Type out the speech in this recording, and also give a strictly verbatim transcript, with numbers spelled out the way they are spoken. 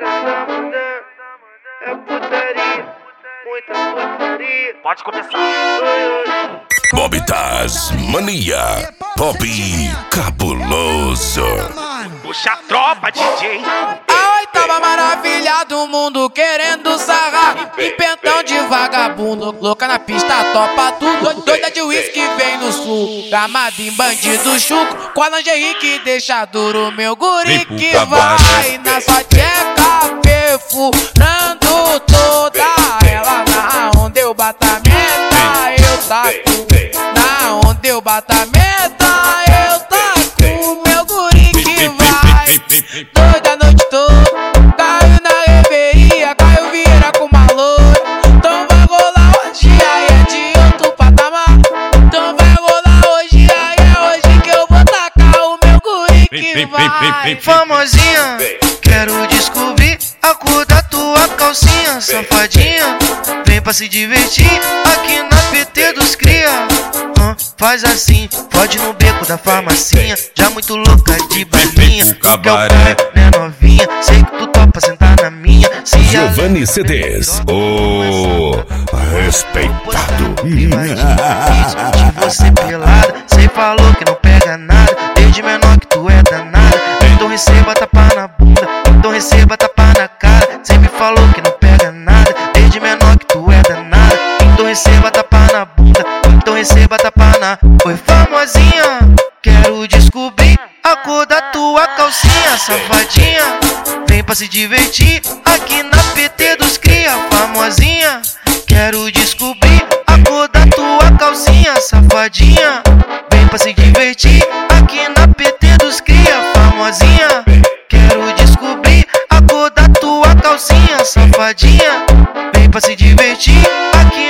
mulherada mandando, é putaria, muita putaria. Pode começar. Bob Taz, mania, pop cabuloso. Puxa a tropa, D J. A oitava maravilha do mundo querendo sarrar. E pentão de vagabundo, louca na pista, topa tudo. Doida de uísque vem no sul, gamada em bandido chuco. Com a lingerie que deixa duro, meu guri que vai na sua tcheca perfurando toda ela. Na onda eu bato a meta, eu taco. Na onda eu bato a meta, eu taco. Meu guri que vai doida a noite toda. Caiu na reveria, caiu vira com uma loira. Então vai rolar hoje, aí é de outro patamar. Então vai rolar hoje, aí é hoje que eu vou tacar o meu guri que vai. Famosinha, quero descobrir a cor da tua calcinha. Safadinha, vem pra se divertir aqui na P T dos cria. Hum, faz assim, pode no beco da farmacinha. Já muito louca de balinha, o quer o cabaré, né novinha. Sei que tu topa sentar na minha. Se Giovanni C Ds, o respeitado. de você pelada, cê falou que não pega nada. Desde menor que tu é danada. Então receba tapa na bunda, então receba tapa na cara. Cê me falou que não pega nada. Desde menor que tu é danada. Então receba tapa na bunda, então receba tapa na. Oi famosinha, quero descobrir a cor da tua calcinha. Safadinha, vem pra se divertir aqui na P T dos cria. Famosinha, quero descobrir a cor da tua calcinha. Safadinha, vem pra se divertir aqui na P T dos cria. Famosinha, quero descobrir a cor da tua calcinha. Safadinha, vem pra se divertir aqui